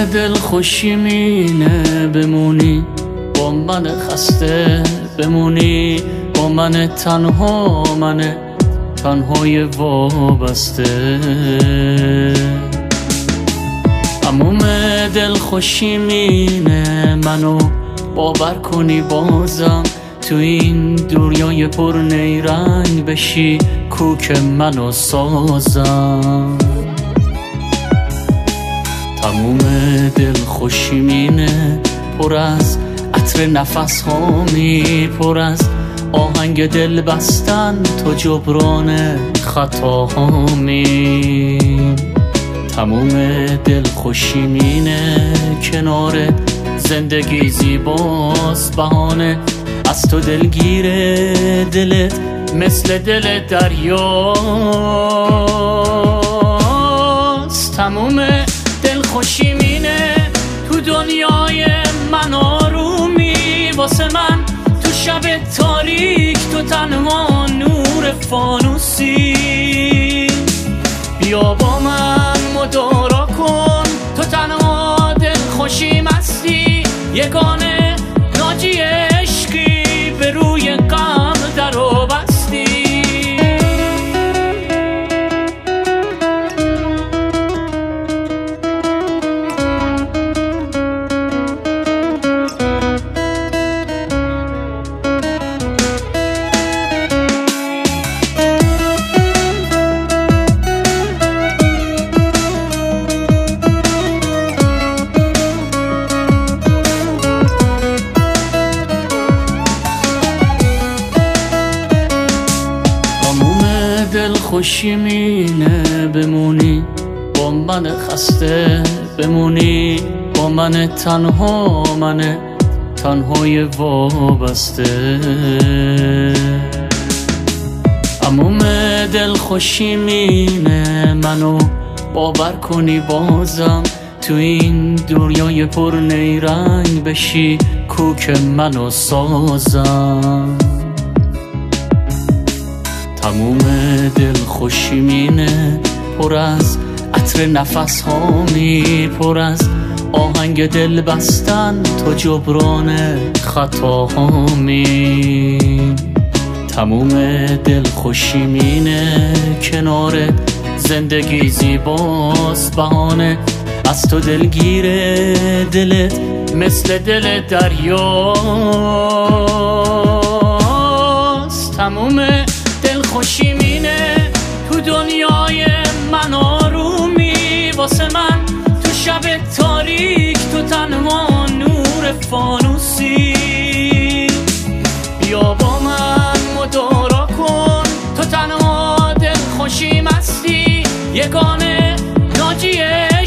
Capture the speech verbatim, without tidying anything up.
دل خوشی مینه بمونی با من خسته، بمونی با من تنها، من تنهای وابسته. تموم دل خوشی مینه منو باور کنی بازم تو این دنیای پر نیرنگ بشی کوک منو سازم. تموم دل خوشی مینه پر از عطر نفس هامی، پر از آهنگ دل بستن تو جبران خطاهامی. تموم دل خوشی مینه کنار زندگی زیباست، بهانه از تو دلگیره دلت مثل دل دریاست. تموم دل خوشی مینه تو دنیای من آرومی، واسه من تو شب تاریک تو تنها نور فانوسی. بیا با من مدارا کن تو تنها دل خوشی مستی، یگانه ناجی عشقی به روی غم در و بستی. دل خوشی مینه بمونی با من خسته، بمونی با من تنها، من تنهای وابسته. تموم دل خوشی مینه منو باور کنی بازم تو این دنیای پر نیرنگ بشی کوک منو سازم. تموم دل خوشی مینه پر از عطر نفس هامی، پر از آهنگ دل بستن تو جبران خطاهامی. تموم دل خوشی مینه کنار زندگی زیباست، بهانه از تو دلگیره دلت مثل دل دریاست. تموم دل خوشی مینه تو دنیای من آرومی، واسه من تو شب تاریک تو تنها نور فانوسی. بیا با من مدارا کن تو تنها دل خوشی مستی، یگانه ناجیه